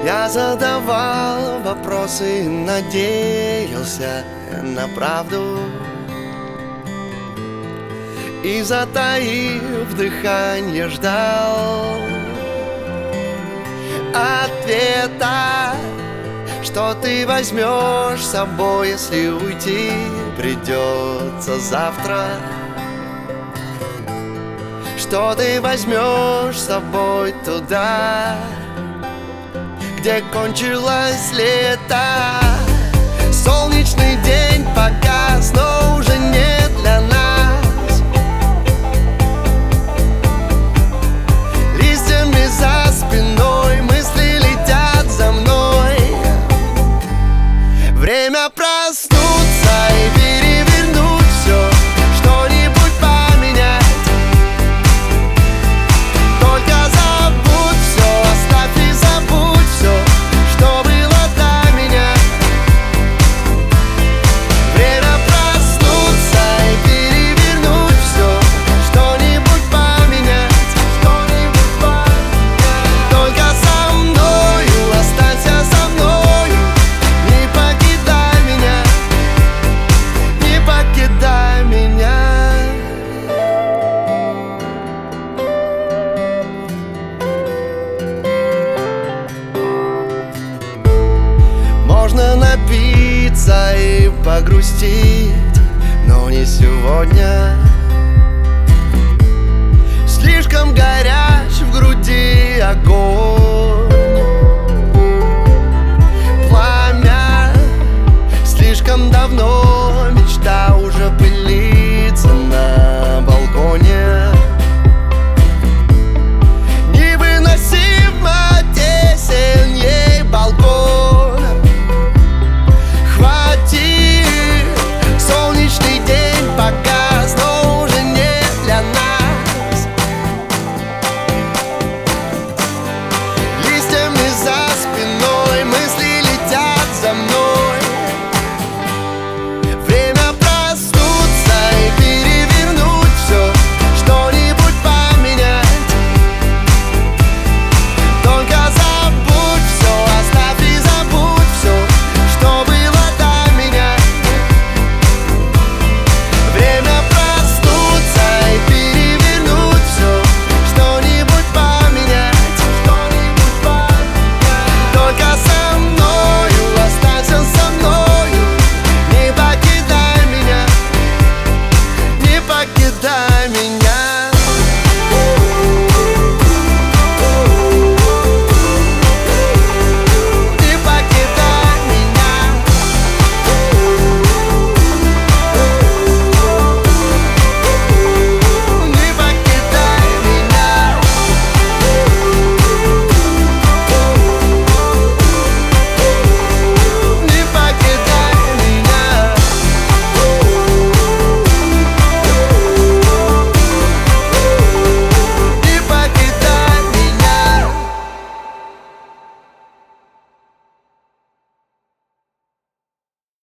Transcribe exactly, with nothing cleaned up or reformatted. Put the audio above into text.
Я задавал вопросы и надеялся на правду, и, затаив дыхание, ждал ответа, что ты возьмешь с собой, если уйти придется завтра. Что ты возьмешь с собой туда, где кончилось лето. Солнечный день погас, но уже не для нас. Листьями за спиной мысли летят за мной. Время проснуться и перевернуть все, что-нибудь поменять. Только забудь все, оставь и забудь все, что было до меня. Время проснуться и перевернуть все, что-нибудь поменять, что-нибудь поменять. Только со мною, останься со мною, не покидай меня, не покидай меня. Можно напиться и погрустить, но не сегодня.